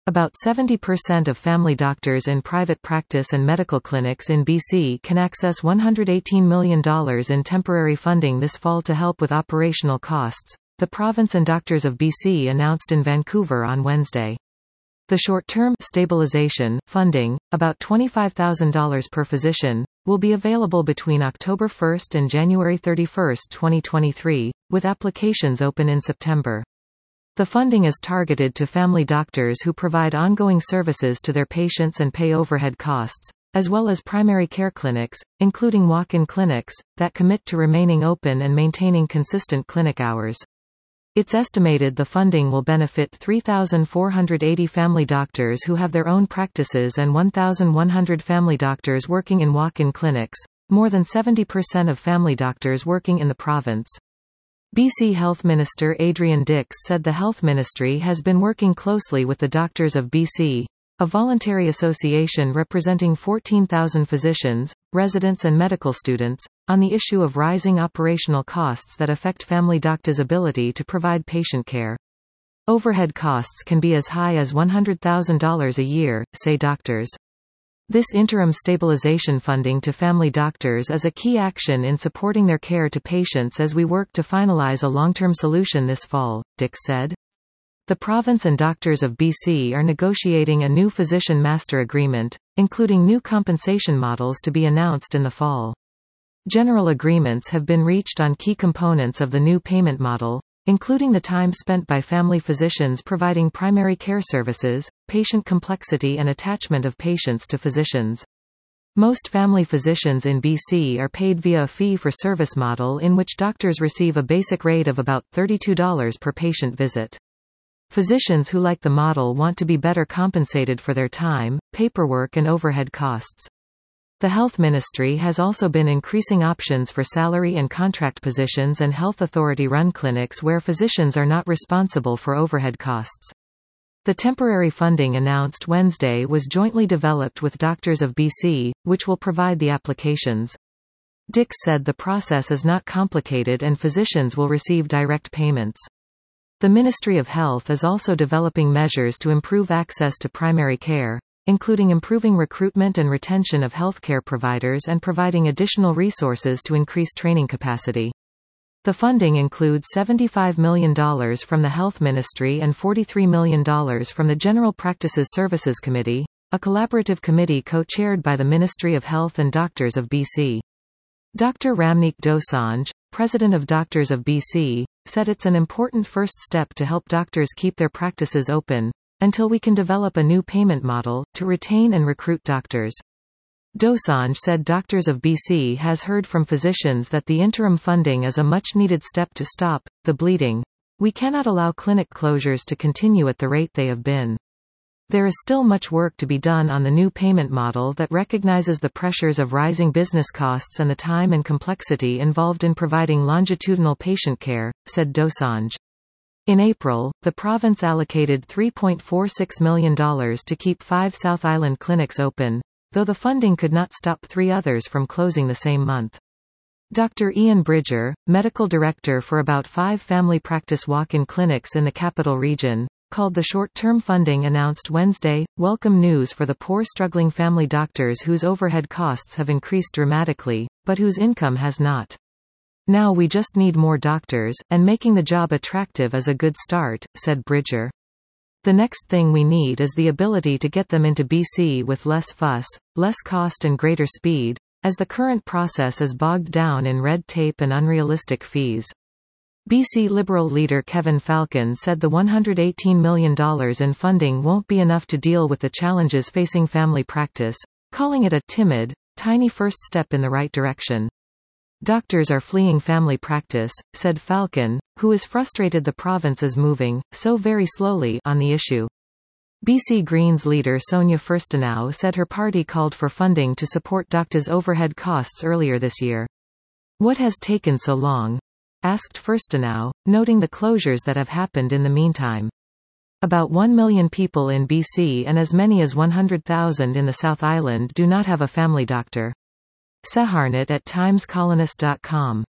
About 70% of family doctors in private practice and medical clinics in BC can access $118 million in temporary funding this fall to help with operational costs, the province and Doctors of BC announced in Vancouver on Wednesday. The short-term stabilization funding, about $25,000 per physician, will be available between October 1 and January 31, 2023, with applications open in September. The funding is targeted to family doctors who provide ongoing services to their patients and pay overhead costs, as well as primary care clinics, including walk-in clinics, that commit to remaining open and maintaining consistent clinic hours. It's estimated the funding will benefit 3,480 family doctors who have their own practices and 1,100 family doctors working in walk-in clinics, more than 70% of family doctors working in the province. BC Health Minister Adrian Dix said the Health Ministry has been working closely with the Doctors of BC, a voluntary association representing 14,000 physicians, residents and medical students, on the issue of rising operational costs that affect family doctors' ability to provide patient care. Overhead costs can be as high as $100,000 a year, say doctors. This interim stabilization funding to family doctors is a key action in supporting their care to patients as we work to finalize a long-term solution this fall, Dix said. The province and Doctors of BC are negotiating a new physician master agreement, including new compensation models to be announced in the fall. General agreements have been reached on key components of the new payment model, including the time spent by family physicians providing primary care services, patient complexity and attachment of patients to physicians. Most family physicians in BC are paid via a fee-for-service model in which doctors receive a basic rate of about $32 per patient visit. Physicians who like the model want to be better compensated for their time, paperwork and overhead costs. The Health Ministry has also been increasing options for salary and contract positions and health authority-run clinics where physicians are not responsible for overhead costs. The temporary funding announced Wednesday was jointly developed with Doctors of BC, which will provide the applications. Dix said the process is not complicated and physicians will receive direct payments. The Ministry of Health is also developing measures to improve access to primary care, including improving recruitment and retention of healthcare providers and providing additional resources to increase training capacity. The funding includes $75 million from the Health Ministry and $43 million from the General Practices Services Committee, a collaborative committee co-chaired by the Ministry of Health and Doctors of BC. Dr. Ramneek Dosanjh, president of Doctors of BC, said it's an important first step to help doctors keep their practices open, until we can develop a new payment model, to retain and recruit doctors. Dosanjh said Doctors of BC has heard from physicians that the interim funding is a much-needed step to stop the bleeding. We cannot allow clinic closures to continue at the rate they have been. There is still much work to be done on the new payment model that recognizes the pressures of rising business costs and the time and complexity involved in providing longitudinal patient care, said Dosanjh. In April, the province allocated $3.46 million to keep 5 South Island clinics open, though the funding could not stop 3 others from closing the same month. Dr. Ian Bridger, medical director for about 5 family practice walk-in clinics in the Capital Region, called the short-term funding announced Wednesday welcome news for the poor struggling family doctors whose overhead costs have increased dramatically, but whose income has not. Now we just need more doctors, and making the job attractive is a good start, said Bridger. The next thing we need is the ability to get them into BC with less fuss, less cost and greater speed, as the current process is bogged down in red tape and unrealistic fees. BC Liberal leader Kevin Falcon said the $118 million in funding won't be enough to deal with the challenges facing family practice, calling it a timid, tiny first step in the right direction. Doctors are fleeing family practice, said Falcon, who is frustrated the province is moving so very slowly on the issue. BC Greens leader Sonia Furstenau said her party called for funding to support doctors' overhead costs earlier this year. What has taken so long? Asked Furstenau, noting the closures that have happened in the meantime. About 1 million people in BC and as many as 100,000 in the South Island do not have a family doctor. Seharnat at timescolonist.com